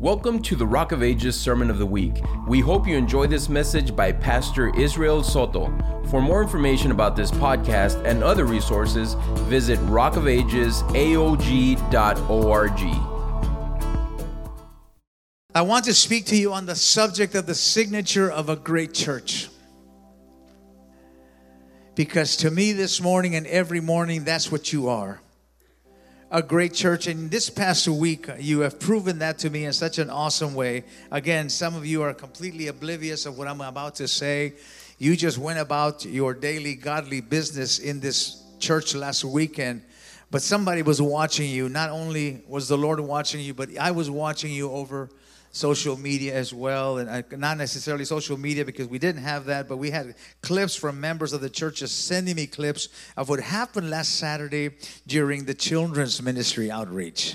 Welcome to the Rock of Ages Sermon of the Week. We hope you enjoy this message by Pastor Israel Soto. For more information about this podcast and other resources, visit rockofagesaog.org. I want to speak to you on the subject of the signature of a great church. Because to me this morning and every morning, that's what you are. A great church. And this past week, you have proven that to me in such an awesome way. Again, some of you are completely oblivious of what I'm about to say. You just went about your daily godly business in this church last weekend. But somebody was watching you. Not only was the Lord watching you, but I was watching you over social media as well, and not necessarily social media because we didn't have that, but we had clips from members of the church just sending me clips of what happened last Saturday during the children's ministry outreach.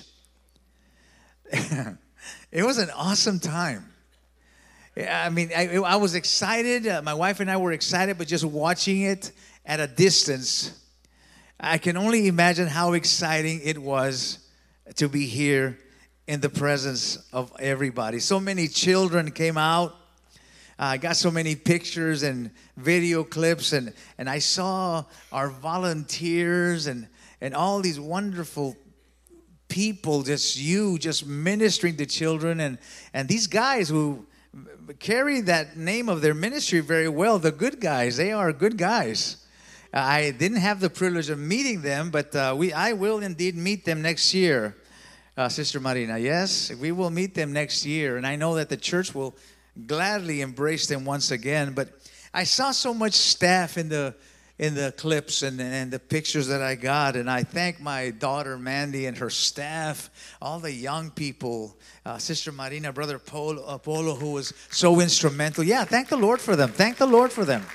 It was an awesome time. I mean, I was excited. My wife and I were excited, but just watching it at a distance, I can only imagine how exciting it was to be here in the presence of everybody. So many children came out. I got so many pictures and video clips, and I saw our volunteers and all these wonderful people, just ministering to children, and these guys who carry that name of their ministry very well, the good guys. They are good guys. I didn't have the privilege of meeting them, but I will indeed meet them next year. Sister Marina, yes, we will meet them next year, and I know that the church will gladly embrace them once again. But I saw so much staff in the clips and the pictures that I got, and I thank my daughter Mandy and her staff, all the young people, Sister Marina, Brother Polo, who was so instrumental. Yeah, thank the Lord for them. Thank the Lord for them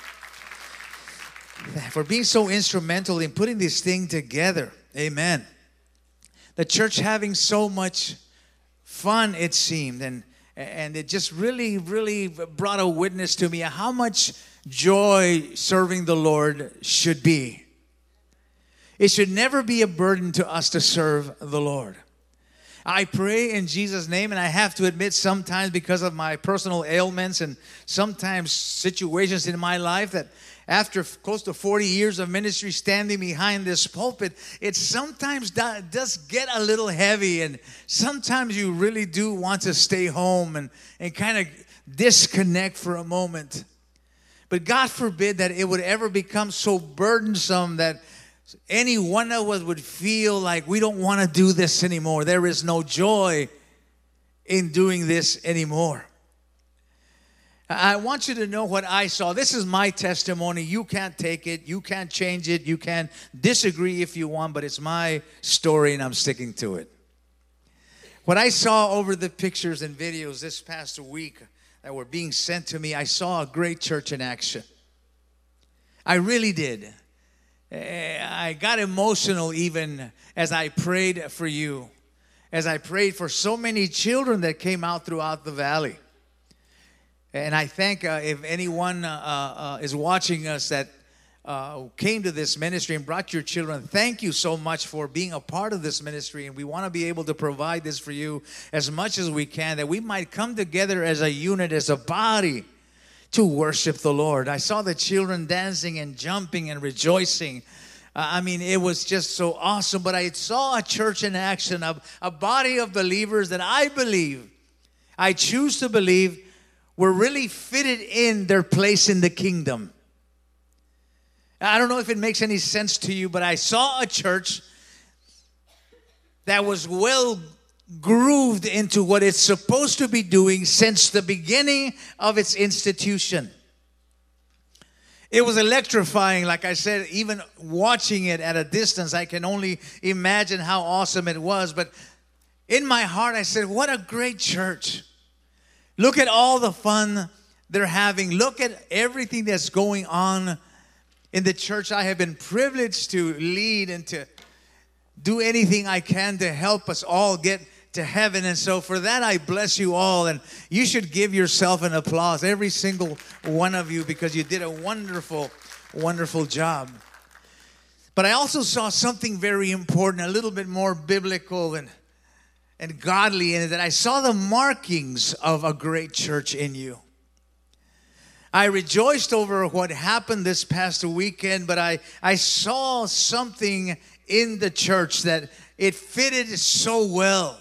for being so instrumental in putting this thing together. Amen. The church having so much fun, it seemed, and it just really, really brought a witness to me how much joy serving the Lord should be. It should never be a burden to us to serve the Lord. I pray in Jesus' name, and I have to admit sometimes because of my personal ailments and sometimes situations in my life that after close to 40 years of ministry standing behind this pulpit, it sometimes does get a little heavy, and sometimes you really do want to stay home and kind of disconnect for a moment. But God forbid that it would ever become so burdensome that any one of us would feel like we don't want to do this anymore. There is no joy in doing this anymore. I want you to know what I saw. This is my testimony. You can't take it. You can't change it. You can disagree if you want, but it's my story and I'm sticking to it. What I saw over the pictures and videos this past week that were being sent to me, I saw a great church in action. I really did. I got emotional even as I prayed for you, as I prayed for so many children that came out throughout the valley. And I thank if anyone is watching us that came to this ministry and brought your children, thank you so much for being a part of this ministry. And we want to be able to provide this for you as much as we can, that we might come together as a unit, as a body, to worship the Lord. I saw the children dancing and jumping and rejoicing. I mean, it was just so awesome. But I saw a church in action, a body of believers that I choose to believe, were really fitted in their place in the kingdom. I don't know if it makes any sense to you, but I saw a church that was well grooved into what it's supposed to be doing since the beginning of its institution. It was electrifying, like I said, even watching it at a distance, I can only imagine how awesome it was. But in my heart, I said, what a great church. Look at all the fun they're having. Look at everything that's going on in the church. I have been privileged to lead and to do anything I can to help us all get to heaven. And so for that, I bless you all. And you should give yourself an applause, every single one of you, because you did a wonderful, wonderful job. But I also saw something very important, a little bit more biblical, and and godly in it, that I saw the markings of a great church in you. I rejoiced over what happened this past weekend, but I saw something in the church that it fitted so well.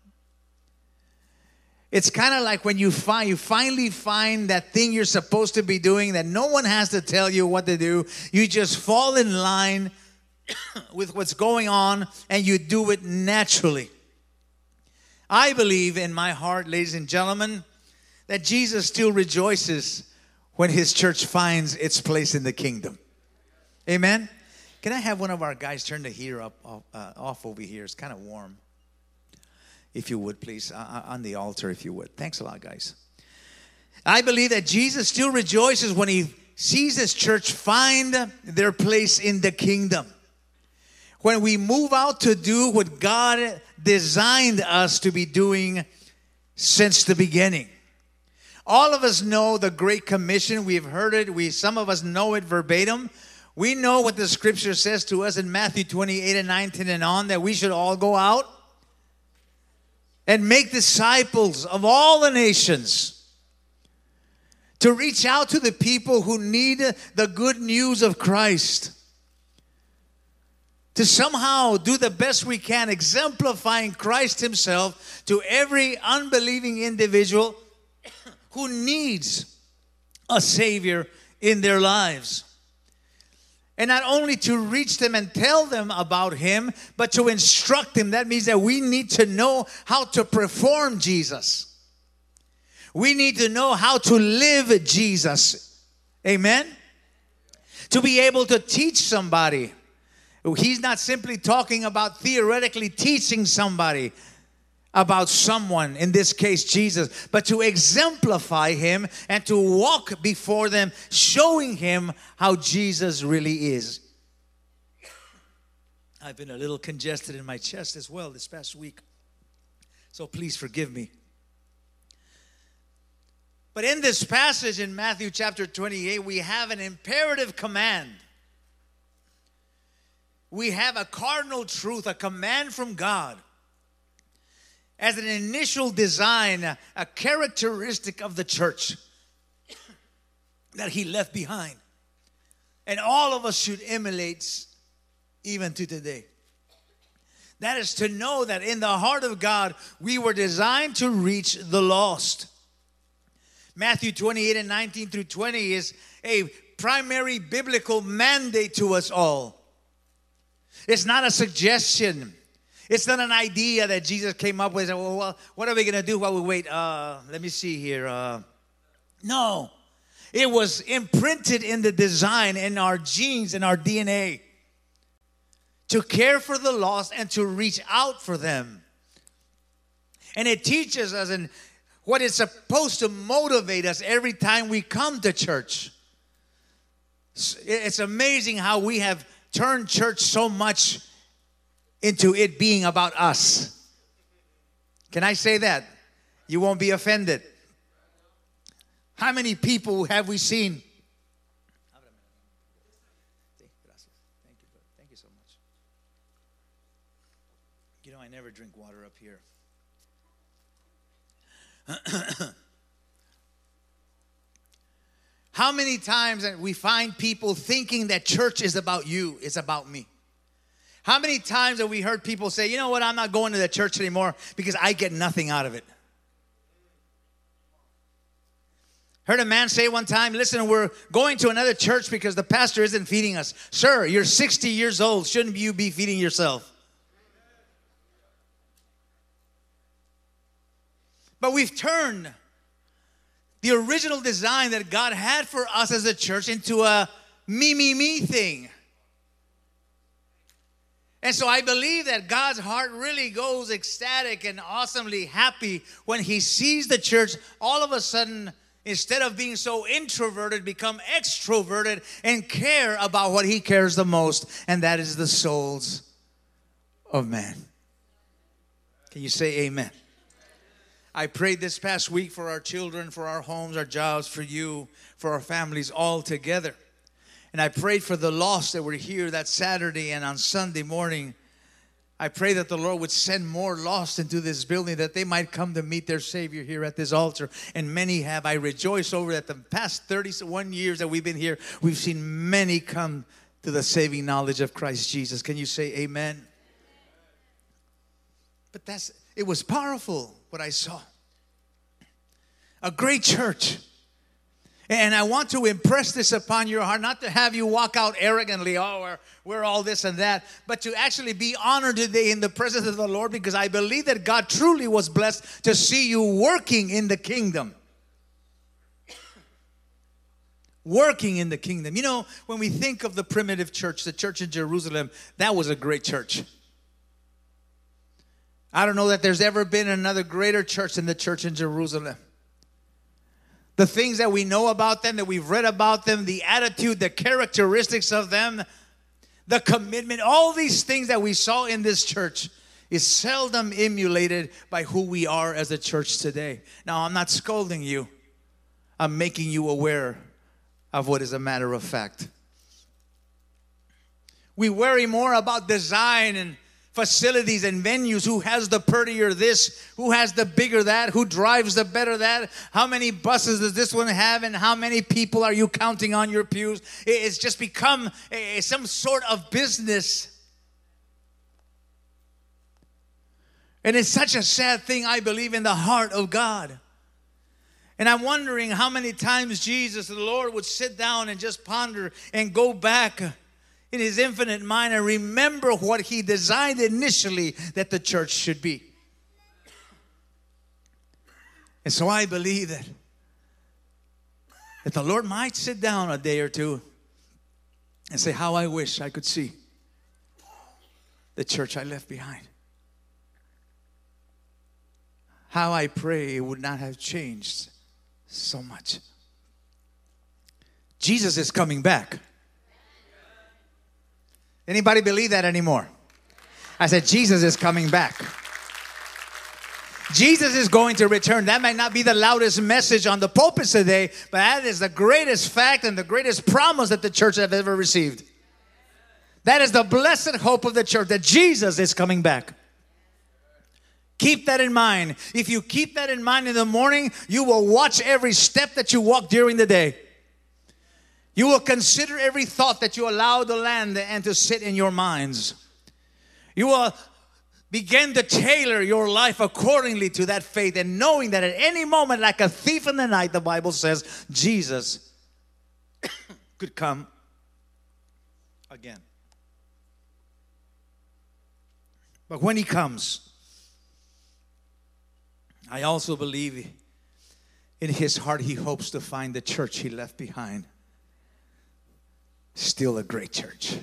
It's kind of like when you finally find that thing you're supposed to be doing, that no one has to tell you what to do. You just fall in line with what's going on, and you do it naturally. I believe in my heart, ladies and gentlemen, that Jesus still rejoices when his church finds its place in the kingdom. Amen? Can I have one of our guys turn the heater off over here? It's kind of warm. If you would, please, on the altar, if you would. Thanks a lot, guys. I believe that Jesus still rejoices when he sees his church find their place in the kingdom. When we move out to do what God designed us to be doing since the beginning. All of us know the Great Commission. We've heard it. Some of us know it verbatim. We know what the scripture says to us in Matthew 28 and 19 and on, that we should all go out and make disciples of all the nations, to reach out to the people who need the good news of Christ, to somehow do the best we can, exemplifying Christ himself to every unbelieving individual who needs a Savior in their lives. And not only to reach them and tell them about him, but to instruct them. That means that we need to know how to perform Jesus. We need to know how to live Jesus. Amen? To be able to teach somebody. He's not simply talking about theoretically teaching somebody about someone, in this case Jesus, but to exemplify him and to walk before them, showing him how Jesus really is. I've been a little congested in my chest as well this past week, so please forgive me. But in this passage in Matthew chapter 28, we have an imperative command. We have a cardinal truth, a command from God. As an initial design, a characteristic of the church that he left behind. And all of us should emulate even to today. That is to know that in the heart of God, we were designed to reach the lost. Matthew 28 and 19 through 20 is a primary biblical mandate to us all. It's not a suggestion. It's not an idea that Jesus came up with. Well, what are we going to do while we wait? Let me see here. No. It was imprinted in the design, in our genes, in our DNA. To care for the lost and to reach out for them. And it teaches us and what is supposed to motivate us every time we come to church. It's amazing how we have turned church so much into it being about us. Can I say that? You won't be offended. How many people have we seen? Thank you so much. You know, I never drink water up here. How many times that we find people thinking that church is about you, it's about me? How many times have we heard people say, you know what, I'm not going to the church anymore because I get nothing out of it. Heard a man say one time, listen, we're going to another church because the pastor isn't feeding us. Sir, you're 60 years old. Shouldn't you be feeding yourself? But we've turned the original design that God had for us as a church into a me thing. And so I believe that God's heart really goes ecstatic and awesomely happy when he sees the church all of a sudden, instead of being so introverted, become extroverted and care about what he cares the most, and that is the souls of man. Can you say amen? I prayed this past week for our children, for our homes, our jobs, for you, for our families all together. And I prayed for the lost that were here that Saturday and on Sunday morning I pray that the Lord would send more lost into this building, that they might come to meet their Savior here at this altar. And many have. I rejoice over that the past 31 years that we've been here, we've seen many come to the saving knowledge of Christ Jesus. Can you say amen? But it was powerful what I saw. A great church. And I want to impress this upon your heart, not to have you walk out arrogantly, oh, we're all this and that, but to actually be honored today in the presence of the Lord, because I believe that God truly was blessed to see you working in the kingdom. Working in the kingdom. You know, when we think of the primitive church, the church in Jerusalem, that was a great church. I don't know that there's ever been another greater church than the church in Jerusalem. The things that we know about them, that we've read about them, the attitude, the characteristics of them, the commitment, all these things that we saw in this church is seldom emulated by who we are as a church today. Now, I'm not scolding you. I'm making you aware of what is a matter of fact. We worry more about design and facilities and venues. Who has the prettier this? Who has the bigger that? Who drives the better that? How many buses does this one have? And how many people are you counting on your pews? It's just become some sort of business. And it's such a sad thing, I believe, in the heart of God. And I'm wondering how many times Jesus, the Lord, would sit down and just ponder and go back in His infinite mind and remember what He designed initially that the church should be. And so I believe that the Lord might sit down a day or two and say, how I wish I could see the church I left behind. How I pray it would not have changed so much. Jesus is coming back. Anybody believe that anymore? I said, Jesus is coming back. Jesus is going to return. That might not be the loudest message on the pulpit today, but that is the greatest fact and the greatest promise that the church have ever received. That is the blessed hope of the church, that Jesus is coming back. Keep that in mind. If you keep that in mind in the morning, you will watch every step that you walk during the day. You will consider every thought that you allow to land and to sit in your minds. You will begin to tailor your life accordingly to that faith, and knowing that at any moment, like a thief in the night, the Bible says, Jesus could come again. But when He comes, I also believe in His heart He hopes to find the church He left behind still a great church.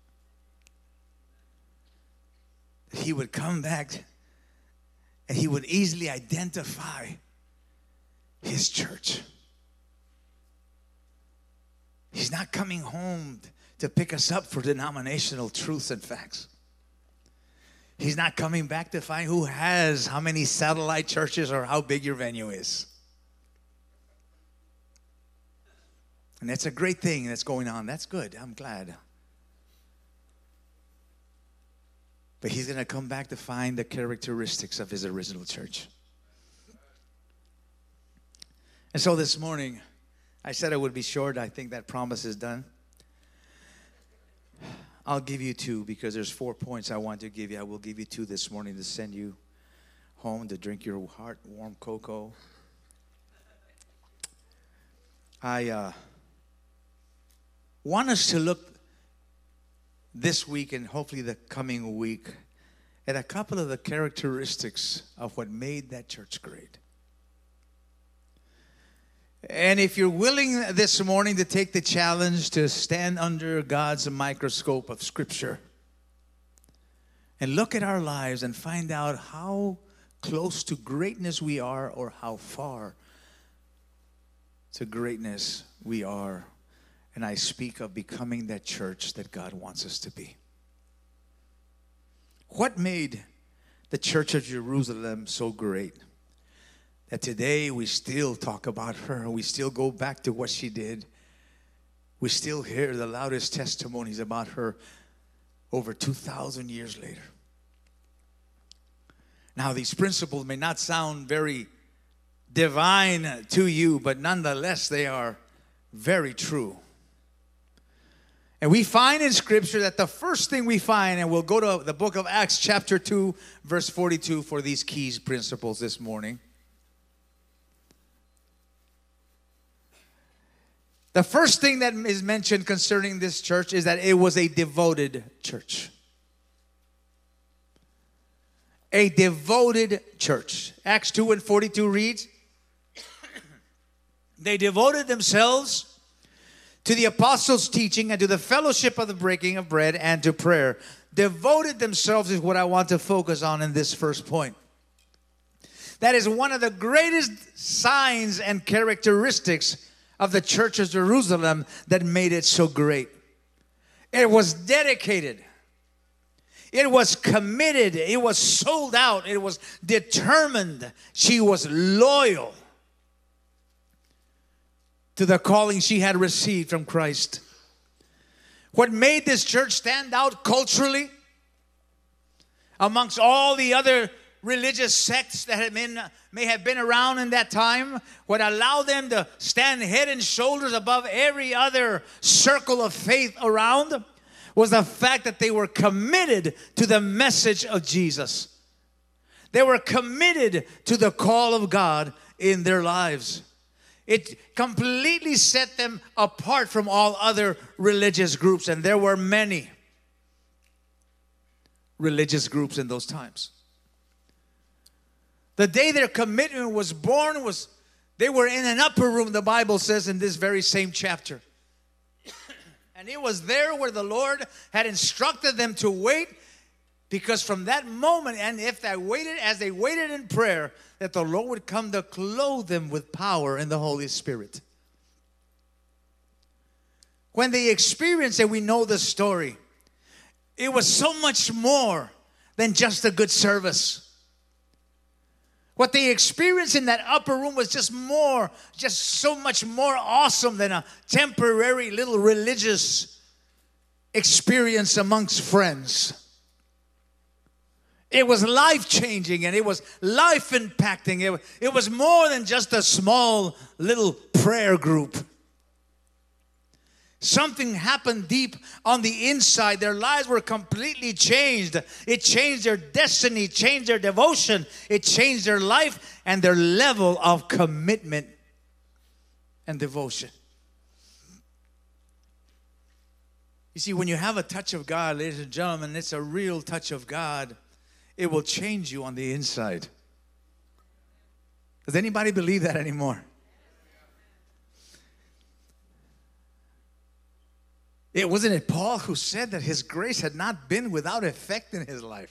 He would come back and He would easily identify His church. He's not coming home to pick us up for denominational truths and facts. He's not coming back to find who has how many satellite churches or how big your venue is. And that's a great thing that's going on. That's good. I'm glad. But He's going to come back to find the characteristics of His original church. And so this morning, I said it would be short. I think that promise is done. I'll give you 2 because there's 4 points I want to give you. I will give you 2 this morning to send you home to drink your heart-warm cocoa. I want us to look this week and hopefully the coming week at a couple of the characteristics of what made that church great. And if you're willing this morning to take the challenge to stand under God's microscope of Scripture and look at our lives and find out how close to greatness we are or how far to greatness we are. And I speak of becoming that church that God wants us to be. What made the church of Jerusalem so great that today we still talk about her? We still go back to what she did. We still hear the loudest testimonies about her over 2,000 years later. Now, these principles may not sound very divine to you, but nonetheless, they are very true. And we find in Scripture that the first thing we find, and we'll go to the book of Acts chapter 2, verse 42 for these key principles this morning. The first thing that is mentioned concerning this church is that it was a devoted church. A devoted church. Acts 2 and 42 reads, they devoted themselves to the apostles' teaching and to the fellowship of the breaking of bread and to prayer. Devoted themselves is what I want to focus on in this first point. That is one of the greatest signs and characteristics of the church of Jerusalem that made it so great. It was dedicated. It was committed. It was sold out. It was determined. She was loyal to the calling she had received from Christ. What made this church stand out culturally amongst all the other religious sects that may have been around in that time, what allowed them to stand head and shoulders above every other circle of faith around, was the fact that they were committed to the message of Jesus. They were committed to the call of God in their lives. It completely set them apart from all other religious groups, and there were many religious groups in those times. The day their commitment was born they were in an upper room, the Bible says in this very same chapter. And it was there where the Lord had instructed them to wait, because from that moment, and as they waited in prayer, that the Lord would come to clothe them with power in the Holy Spirit. When they experienced it, we know the story. It was so much more than just a good service. What they experienced in that upper room was just so much more awesome than a temporary little religious experience amongst friends. It was life-changing and it was life-impacting. It was more than just a small little prayer group. Something happened deep on the inside. Their lives were completely changed. It changed their destiny, changed their devotion. It changed their life and their level of commitment and devotion. You see, when you have a touch of God, ladies and gentlemen, it's a real touch of God. It will change you on the inside. Does anybody believe that anymore? Wasn't it Paul who said that his grace had not been without effect in his life?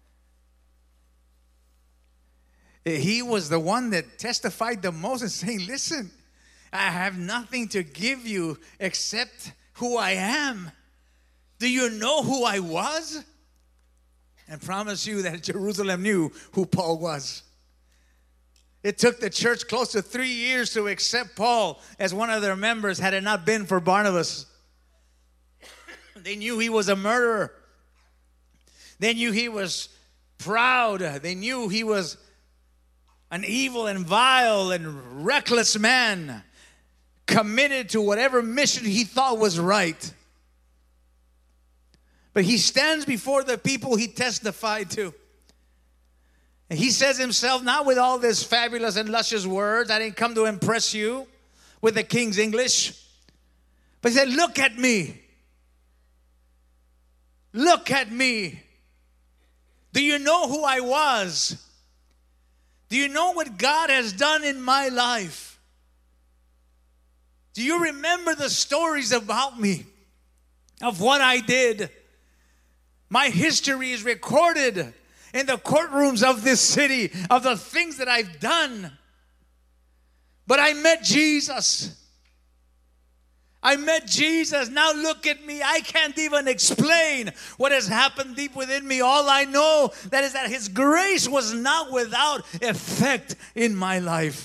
He was the one that testified the most and saying, listen, I have nothing to give you except who I am. Do you know who I was? And promise you that Jerusalem knew who Paul was. It took the church close to 3 years to accept Paul as one of their members had it not been for Barnabas. They knew he was a murderer. They knew he was proud. They knew he was an evil and vile and reckless man, committed to whatever mission he thought was right. But he stands before the people he testified to. And he says himself, not with all this fabulous and luscious words, I didn't come to impress you with the King's English. But he said, look at me. Look at me. Do you know who I was? Do you know what God has done in my life? Do you remember the stories about me, of what I did? My history is recorded in the courtrooms of this city, of the things that I've done. But I met Jesus. I met Jesus. Now look at me. I can't even explain what has happened deep within me. All I know that is that His grace was not without effect in my life.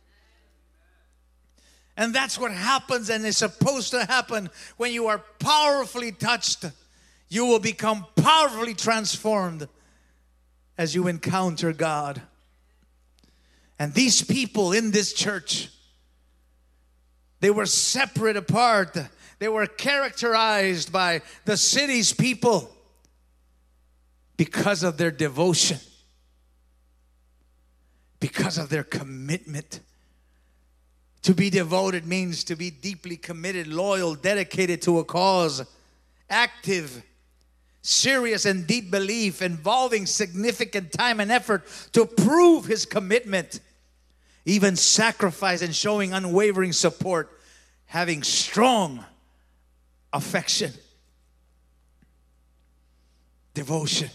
And that's what happens and is supposed to happen when you are powerfully touched. You will become powerfully transformed. as you encounter God. And these people in this church, they were separate apart. They were characterized by the city's people because of their devotion, because of their commitment. To be devoted means to be deeply committed, loyal, dedicated to a cause, active, serious and deep belief, involving significant time and effort to prove his commitment, even sacrifice and showing unwavering support, having strong affection, devotion.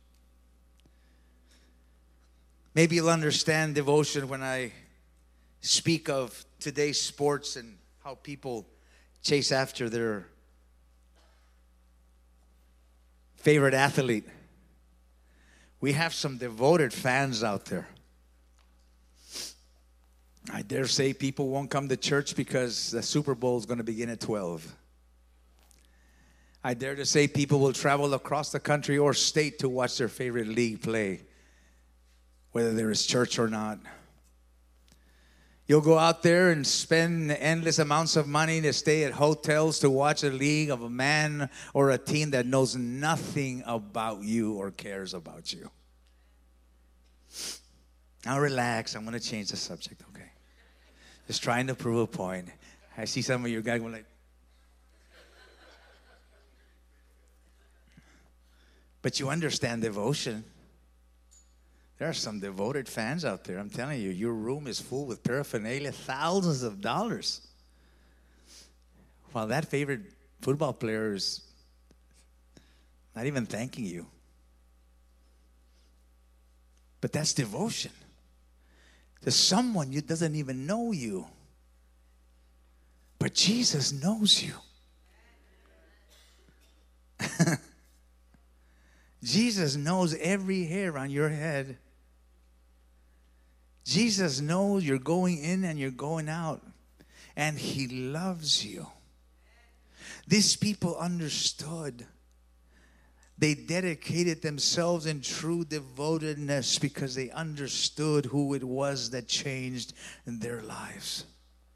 Maybe you'll understand devotion when I speak of today's sports and how people chase after their favorite athlete. We have some devoted fans out there. I dare say people won't come to church because the Super Bowl is going to begin at 12. I dare to say people will travel across the country or state to watch their favorite league play, whether there is church or not. You'll go out there and spend endless amounts of money to stay at hotels to watch a league of a man or a team that knows nothing about you or cares about you. Now relax. I'm going to change the subject, okay? Just trying to prove a point. I see some of you guys going like, but you understand devotion. There are some devoted fans out there. I'm telling you, your room is full with paraphernalia, thousands of dollars. While that favorite football player is not even thanking you. But that's devotion to someone who doesn't even know you. But Jesus knows you. Jesus knows every hair on your head. Jesus knows you're going in and you're going out. And he loves you. These people understood. They dedicated themselves in true devotedness because they understood who it was that changed their lives.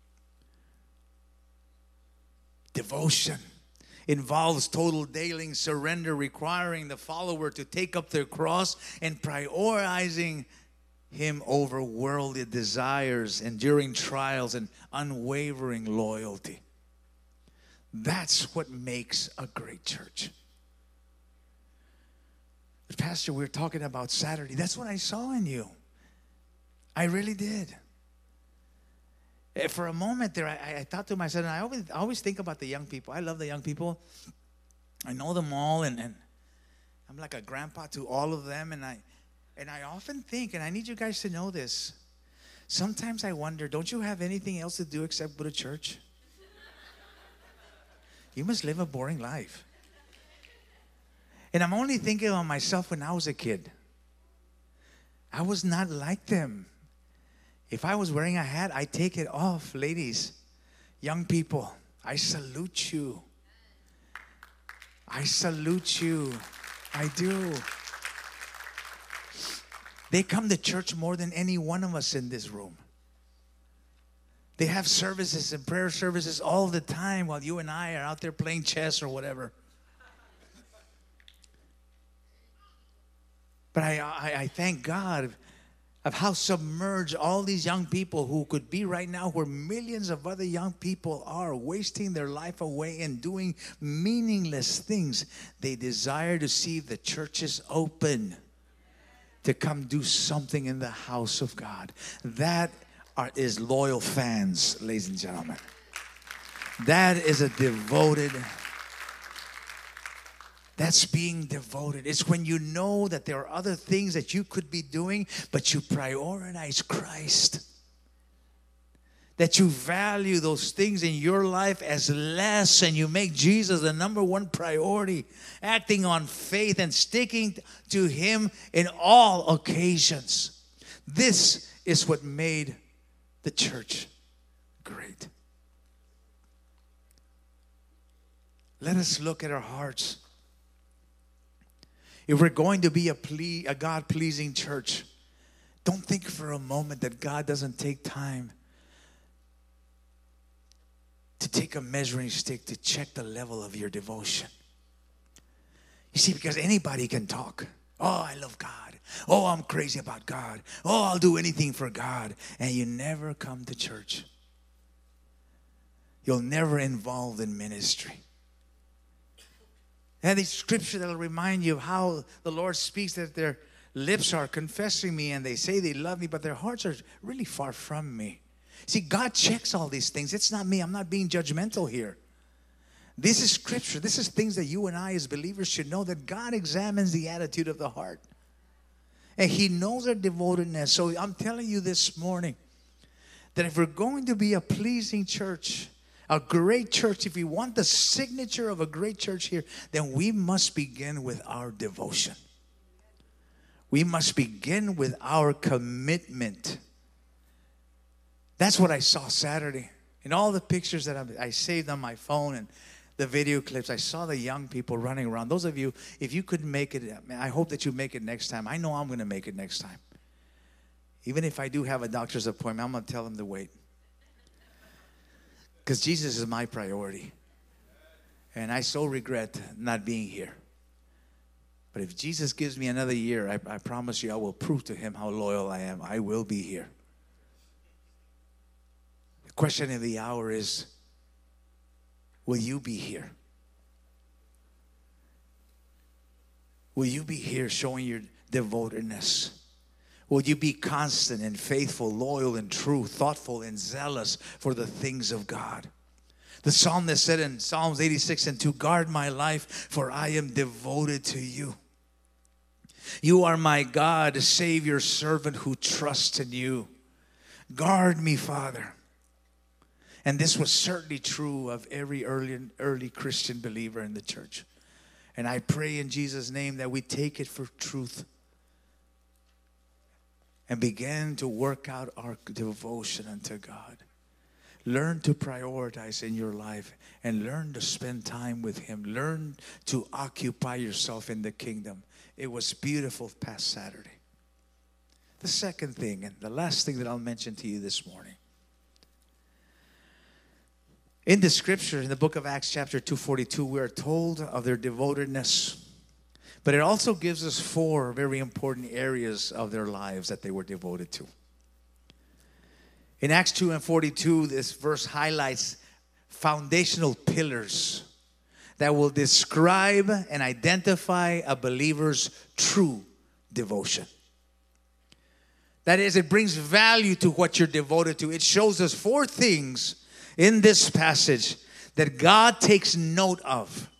Devotion involves total daily surrender, requiring the follower to take up their cross and prioritizing him over worldly desires, enduring trials, and unwavering loyalty. That's what makes a great church. But Pastor, we were talking about Saturday. That's what I saw in you. I really did. For a moment there, I thought to myself, and I always think about the young people. I love the young people. I know them all, and I'm like a grandpa to all of them. And I often think, and I need you guys to know this, sometimes I wonder, don't you have anything else to do except go to church? You must live a boring life. And I'm only thinking of myself when I was a kid. I was not like them. If I was wearing a hat, I take it off. Ladies, young people, I salute you. I salute you. I do. They come to church more than any one of us in this room. They have services and prayer services all the time while you and I are out there playing chess or whatever. But I thank God of how submerged all these young people who could be right now where millions of other young people are wasting their life away and doing meaningless things. They desire to see the churches open to come do something in the house of God. That is loyal fans, ladies and gentlemen. That is a devoted. That's being devoted. It's when you know that there are other things that you could be doing, but you prioritize Christ. That you value those things in your life as less, and you make Jesus the number one priority, acting on faith and sticking to him in all occasions. This is what made the church great. Let us look at our hearts. if we're going to be a God-pleasing church, don't think for a moment that God doesn't take time to take a measuring stick to check the level of your devotion. You see, because anybody can talk. Oh, I love God. Oh, I'm crazy about God. Oh, I'll do anything for God. And you never come to church. You're never involved in ministry. And the scripture that will remind you of how the Lord speaks, that their lips are confessing me and they say they love me, but their hearts are really far from me. See, God checks all these things. It's not me. I'm not being judgmental here. This is scripture. This is things that you and I as believers should know, that God examines the attitude of the heart. And He knows our devotedness. So I'm telling you this morning that if we're going to be a pleasing church, a great church, if we want the signature of a great church here, then we must begin with our devotion. We must begin with our commitment. That's what I saw Saturday. In all the pictures that I saved on my phone and the video clips, I saw the young people running around. Those of you, if you couldn't make it, I hope that you make it next time. I know I'm going to make it next time. Even if I do have a doctor's appointment, I'm going to tell them to wait. Because Jesus is my priority. And I so regret not being here. But if Jesus gives me another year, I promise you I will prove to Him how loyal I am. I will be here. The question of the hour is, will you be here? Will you be here showing your devotedness? Will you be constant and faithful, loyal and true, thoughtful and zealous for the things of God? The psalmist said in Psalms 86:2, guard my life, for I am devoted to you. You are my God, save your servant who trusts in you. Guard me, Father. And this was certainly true of every early Christian believer in the church. And I pray in Jesus' name that we take it for truth and begin to work out our devotion unto God. Learn to prioritize in your life and learn to spend time with Him. Learn to occupy yourself in the kingdom. It was beautiful past Saturday. The second thing, and the last thing that I'll mention to you this morning. In the scripture, in the book of Acts chapter 2:42, we are told of their devotedness. But it also gives us 4 very important areas of their lives that they were devoted to. In Acts 2:42, this verse highlights foundational pillars that will describe and identify a believer's true devotion. That is, it brings value to what you're devoted to. It shows us 4 things in this passage that God takes note of.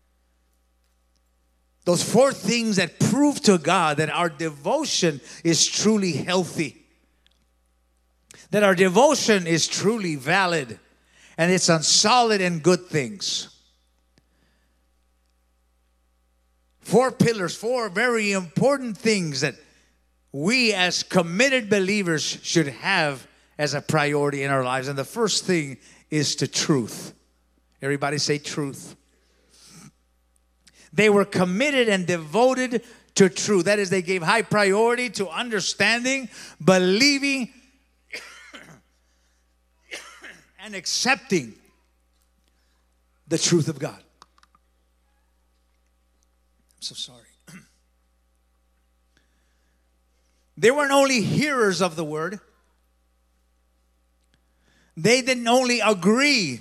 Those 4 things that prove to God that our devotion is truly healthy. That our devotion is truly valid. And it's on solid and good things. 4 pillars, 4 very important things that we as committed believers should have as a priority in our lives. And the first thing is to truth. Everybody say truth. They were committed and devoted to truth. That is, they gave high priority to understanding, believing, and accepting the truth of God. I'm so sorry. They weren't only hearers of the word. They didn't only agree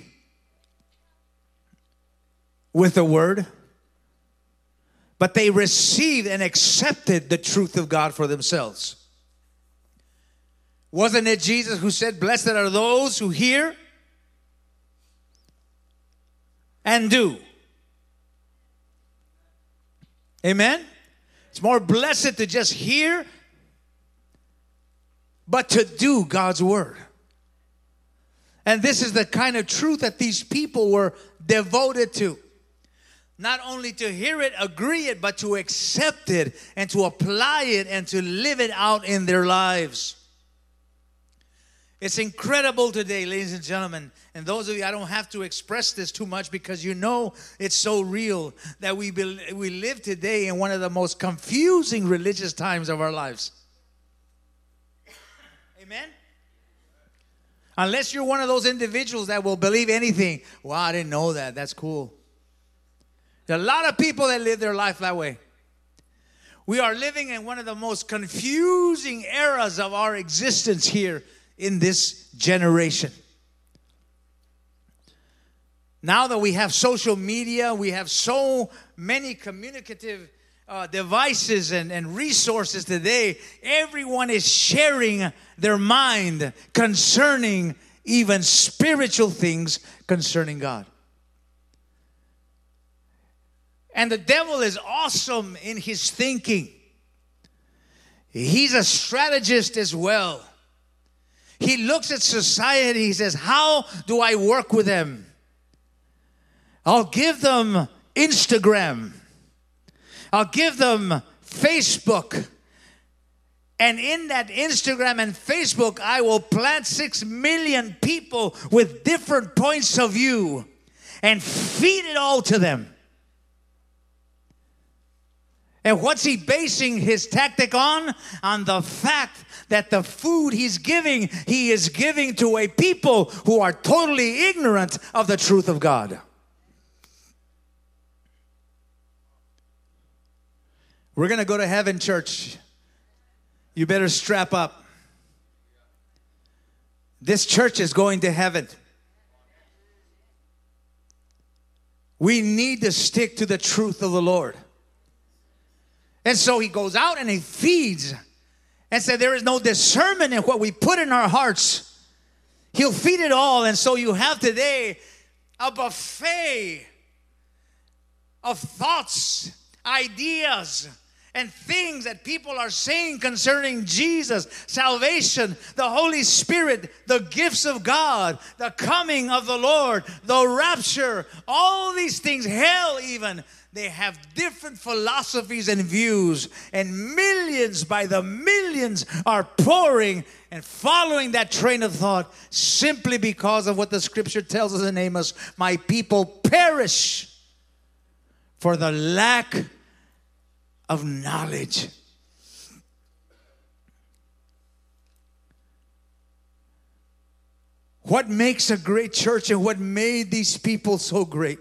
with the word, but they received and accepted the truth of God for themselves. Wasn't it Jesus who said, blessed are those who hear and do? Amen? It's more blessed to just hear, but to do God's word. And this is the kind of truth that these people were devoted to. Not only to hear it, agree it, but to accept it and to apply it and to live it out in their lives. It's incredible today, ladies and gentlemen. And those of you, I don't have to express this too much because you know it's so real that we live today in one of the most confusing religious times of our lives. Amen? Unless you're one of those individuals that will believe anything. Wow, I didn't know that. That's cool. There are a lot of people that live their life that way. We are living in one of the most confusing eras of our existence here in this generation. Now that we have social media, we have so many communicative devices and resources today, everyone is sharing their mind concerning even spiritual things concerning God. And the devil is awesome in his thinking. He's a strategist as well. He looks at society, he says, how do I work with them? I'll give them Instagram. I'll give them Facebook. And in that Instagram and Facebook, I will plant 6 million people with different points of view and feed it all to them. And what's he basing his tactic on? On the fact that the food he's giving, he is giving to a people who are totally ignorant of the truth of God. We're going to go to heaven, church. You better strap up. This church is going to heaven. We need to stick to the truth of the Lord. And so he goes out and he feeds and said there is no discernment in what we put in our hearts. He'll feed it all. And so you have today a buffet of thoughts, ideas, and things that people are saying concerning Jesus, salvation, the Holy Spirit, the gifts of God, the coming of the Lord, the rapture, all these things, hell even. They have different philosophies and views, and millions by the millions are pouring and following that train of thought simply because of what the scripture tells us in Amos. My people perish for the lack of knowledge. What makes a great church and what made these people so great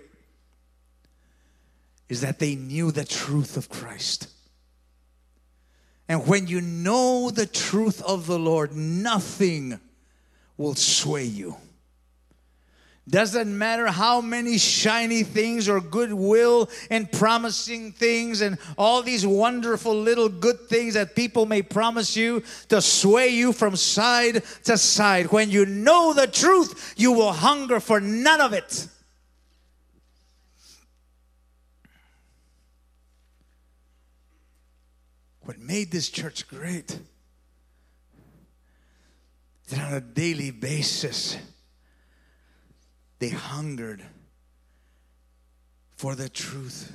is that they knew the truth of Christ. And when you know the truth of the Lord, nothing will sway you. Doesn't matter how many shiny things or goodwill and promising things and all these wonderful little good things that people may promise you to sway you from side to side. When you know the truth, you will hunger for none of it. What made this church great is that on a daily basis, they hungered for the truth.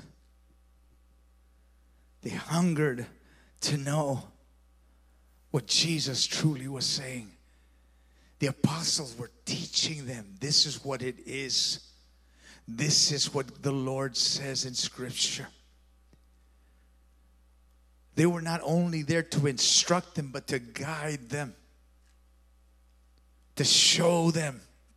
They hungered to know what Jesus truly was saying. The apostles were teaching them, this is what it is. This is what the Lord says in Scripture. They were not only there to instruct them, but to guide them, to show them.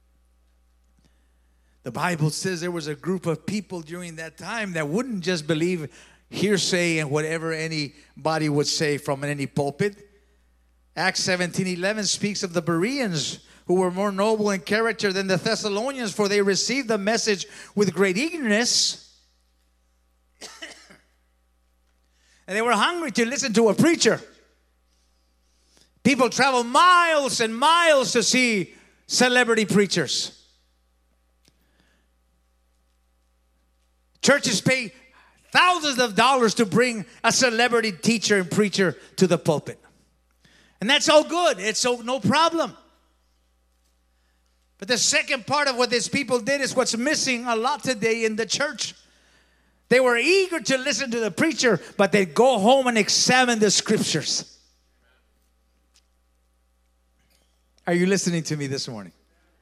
The Bible says there was a group of people during that time that wouldn't just believe hearsay and whatever anybody would say from any pulpit. Acts 17:11 speaks of the Bereans who were more noble in character than the Thessalonians, for they received the message with great eagerness. And they were hungry to listen to a preacher. People travel miles and miles to see celebrity preachers. Churches pay thousands of dollars to bring a celebrity teacher and preacher to the pulpit. And that's all good. It's no problem. But the second part of what these people did is what's missing a lot today in the church. They were eager to listen to the preacher, but they'd go home and examine the scriptures. Are you listening to me this morning?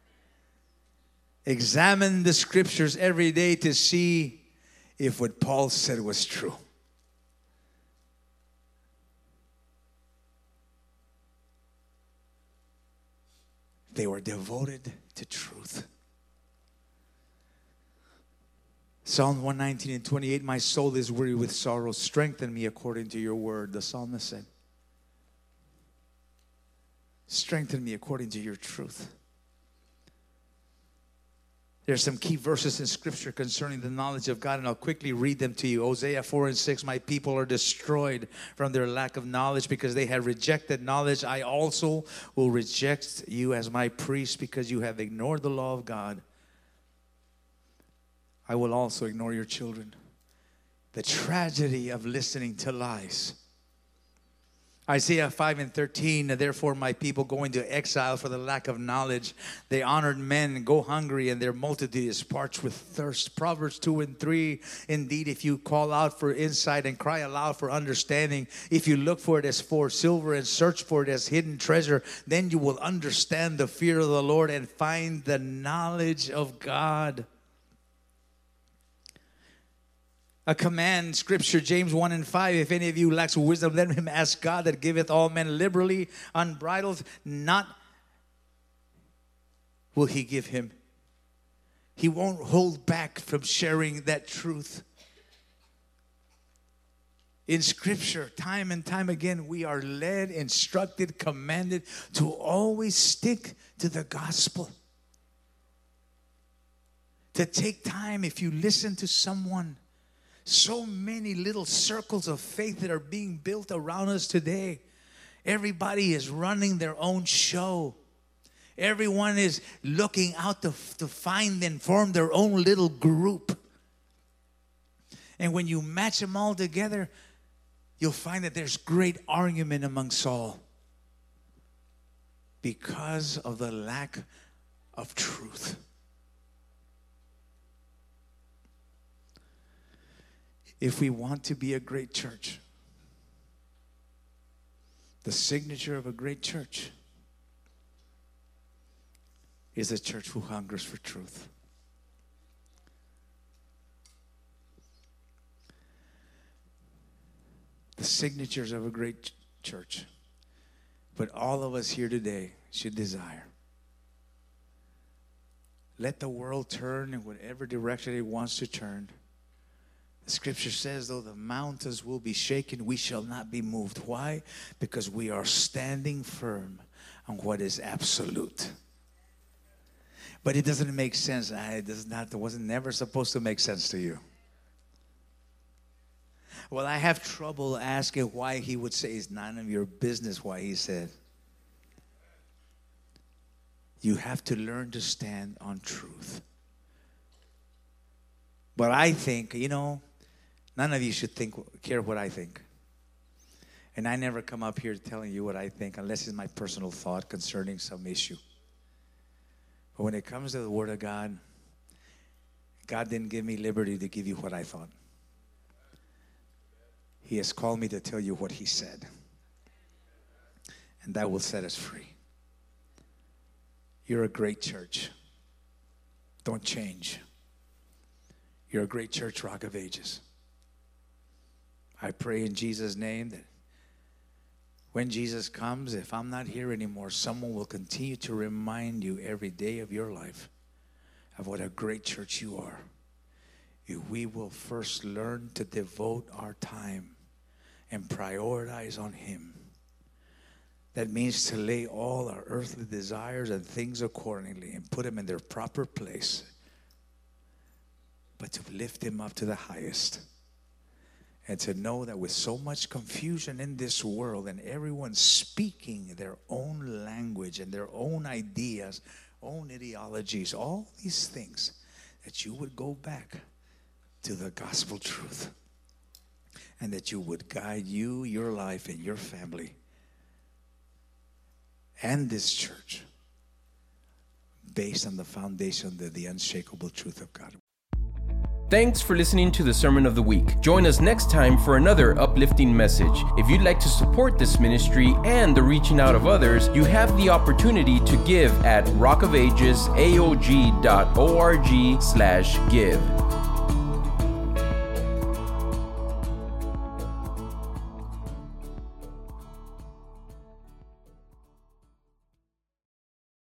Examine the scriptures every day to see if what Paul said was true. They were devoted to truth. Psalm 119 and 28, my soul is weary with sorrow. Strengthen me according to your word, the psalmist said. Strengthen me according to your truth. There are some key verses in Scripture concerning the knowledge of God, and I'll quickly read them to you. Hosea 4 and 6, my people are destroyed from their lack of knowledge because they have rejected knowledge. I also will reject you as my priest because you have ignored the law of God. I will also ignore your children. The tragedy of listening to lies. Isaiah 5 and 13, therefore my people go into exile for the lack of knowledge. They honored men, go hungry, and their multitude is parched with thirst. Proverbs 2 and 3, indeed, if you call out for insight and cry aloud for understanding, if you look for it as for silver and search for it as hidden treasure, then you will understand the fear of the Lord and find the knowledge of God. A command, Scripture, James 1 and 5, if any of you lacks wisdom, let him ask God that giveth all men liberally, unbridled, not will he give him. He won't hold back from sharing that truth. In Scripture, time and time again, we are led, instructed, commanded to always stick to the gospel. To take time, if you listen to someone, so many little circles of faith that are being built around us today. Everybody is running their own show. Everyone is looking out to find and form their own little group. And when you match them all together, you'll find that there's great argument amongst all because of the lack of truth. If we want to be a great church, the signature of a great church is a church who hungers for truth. The signatures of a great church. But all of us here today should desire. Let the world turn in whatever direction it wants to turn. The Scripture says, though the mountains will be shaken, we shall not be moved. Why? Because we are standing firm on what is absolute. But it doesn't make sense. It wasn't never supposed to make sense to you. Well, I have trouble asking why he would say it's none of your business why he said. You have to learn to stand on truth. But I think, none of you should care what I think. And I never come up here telling you what I think unless it's my personal thought concerning some issue. But when it comes to the Word of God, God didn't give me liberty to give you what I thought. He has called me to tell you what He said. And that will set us free. You're a great church. Don't change. You're a great church, Rock of Ages. I pray in Jesus' name that when Jesus comes, if I'm not here anymore, someone will continue to remind you every day of your life of what a great church you are. If we will first learn to devote our time and prioritize on Him. That means to lay all our earthly desires and things accordingly and put them in their proper place. But to lift Him up to the highest. And to know that with so much confusion in this world and everyone speaking their own language and their own ideas, own ideologies, all these things, that you would go back to the gospel truth. And that you would guide you, your life, and your family and this church based on the foundation of the unshakable truth of God. Thanks for listening to the Sermon of the Week. Join us next time for another uplifting message. If you'd like to support this ministry and the reaching out of others, you have the opportunity to give at rockofagesaog.org/give.